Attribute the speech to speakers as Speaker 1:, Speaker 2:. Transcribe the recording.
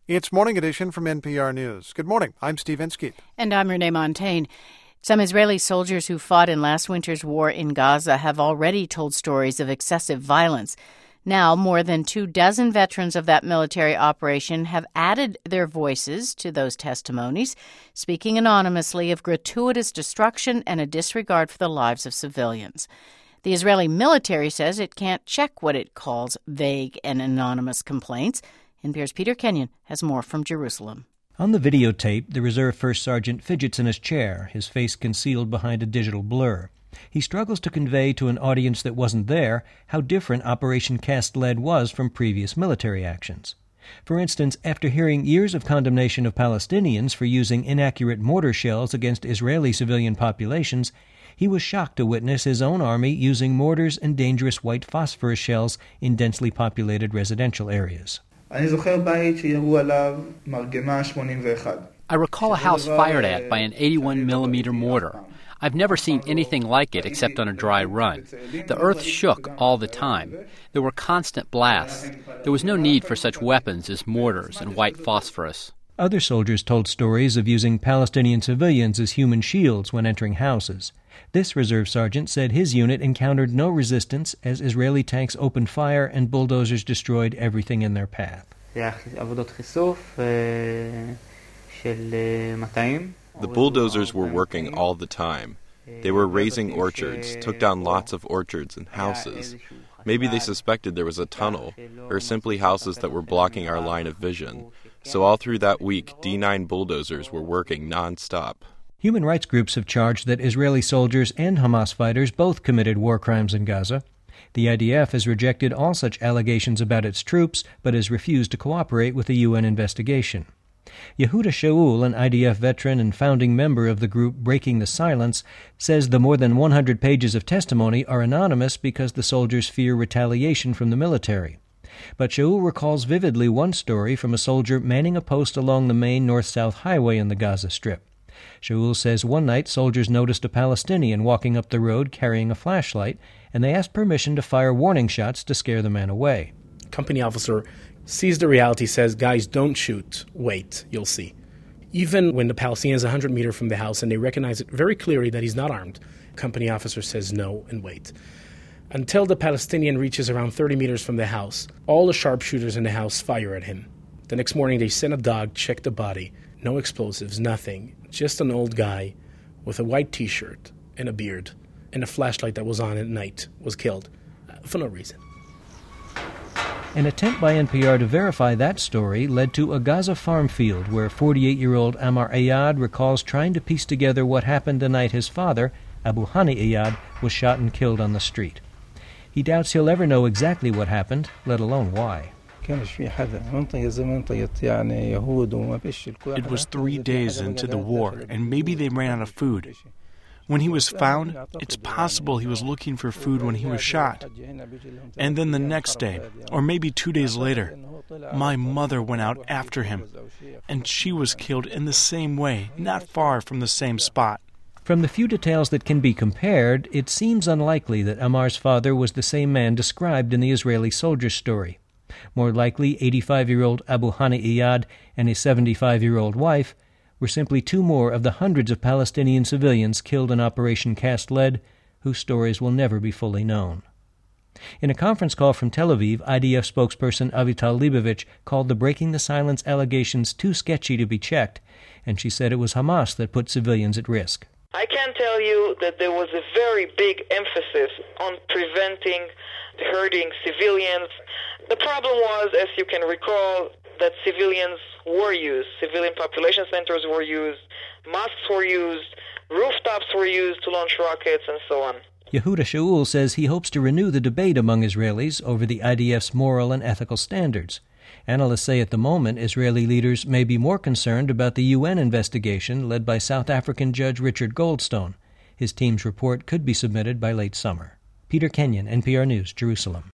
Speaker 1: It's Morning Edition from NPR News. Good morning. I'm Steve Inskeep.
Speaker 2: And I'm Renee Montagne. Some Israeli soldiers who fought in last winter's war in Gaza have already told stories of excessive violence. Now, more than 24 veterans of that military operation have added their voices to those testimonies, speaking anonymously of gratuitous destruction and a disregard for the lives of civilians. The Israeli military says it can't check what it calls vague and anonymous complaints. NPR's Peter Kenyon has more from Jerusalem.
Speaker 3: On the videotape, the Reserve First Sergeant fidgets in his chair, his face concealed behind a digital blur. He struggles to convey to an audience that wasn't there how different Operation Cast Lead was from previous military actions. For instance, after hearing years of condemnation of Palestinians for using inaccurate mortar shells against Israeli civilian populations, he was shocked to witness his own army using mortars and dangerous white phosphorus shells in densely populated residential areas.
Speaker 4: I
Speaker 5: recall a house fired at by an 81mm mortar. I've never seen anything like it except on a dry run. The earth shook all the time. There were constant blasts. There was no need for such weapons as mortars and white phosphorus.
Speaker 3: Other soldiers told stories of using Palestinian civilians as human shields when entering houses. This reserve sergeant said his unit encountered no resistance as Israeli tanks opened fire and bulldozers destroyed everything in their path.
Speaker 6: The bulldozers were working all the time. They were raising orchards, took down lots of orchards and houses. Maybe they suspected there was a tunnel, or simply houses that were blocking our line of vision. So all through that week, D9 bulldozers were working non-stop.
Speaker 3: Human rights groups have charged that Israeli soldiers and Hamas fighters both committed war crimes in Gaza. The IDF has rejected all such allegations about its troops, but has refused to cooperate with a UN investigation. Yehuda Shaul, an IDF veteran and founding member of the group Breaking the Silence, says the more than 100 pages of testimony are anonymous because the soldiers fear retaliation from the military. But Shaul recalls vividly one story from a soldier manning a post along the main north-south highway in the Gaza Strip. Shaul says one night soldiers noticed a Palestinian walking up the road carrying a flashlight, and they asked permission to fire warning shots to scare the man away.
Speaker 7: Company officer sees the reality, says, "Guys, don't shoot. Wait, you'll see." Even when the Palestinian is 100 meters from the house and they recognize it very clearly that he's not armed, company officer says no and wait. Until the Palestinian reaches around 30 meters from the house, all the sharpshooters in the house fire at him. The next morning they send a dog, check the body. No explosives, nothing. Just an old guy with a white T-shirt and a beard and a flashlight that was on at night was killed for no reason.
Speaker 3: An attempt by NPR to verify that story led to a Gaza farm field where 48-year-old Amar Ayad recalls trying to piece together what happened the night his father, Abu Hani Ayad, was shot and killed on the street. He doubts he'll ever know exactly what happened, let alone why.
Speaker 8: It was 3 days into the war, and maybe they ran out of food. When he was found, it's possible he was looking for food when he was shot. And then the next day, or maybe 2 days later, my mother went out after him, and she was killed in the same way, not far from the same spot.
Speaker 3: From the few details that can be compared, it seems unlikely that Amar's father was the same man described in the Israeli soldier's story. More likely, 85-year-old Abu Hani Ayad and his 75-year-old wife were simply two more of the hundreds of Palestinian civilians killed in Operation Cast Lead, whose stories will never be fully known. In a conference call from Tel Aviv, IDF spokesperson Avital Leibovich called the Breaking the Silence allegations too sketchy to be checked, and she said it was Hamas that put civilians at risk.
Speaker 9: I can tell you that there was a very big emphasis on preventing hurting civilians. The problem was, as you can recall, that civilians were used. Civilian population centers were used, mosques were used, rooftops were used to launch rockets, and so on.
Speaker 3: Yehuda Shaul says he hopes to renew the debate among Israelis over the IDF's moral and ethical standards. Analysts say at the moment Israeli leaders may be more concerned about the UN investigation led by South African Judge Richard Goldstone. His team's report could be submitted by late summer. Peter Kenyon, NPR News, Jerusalem.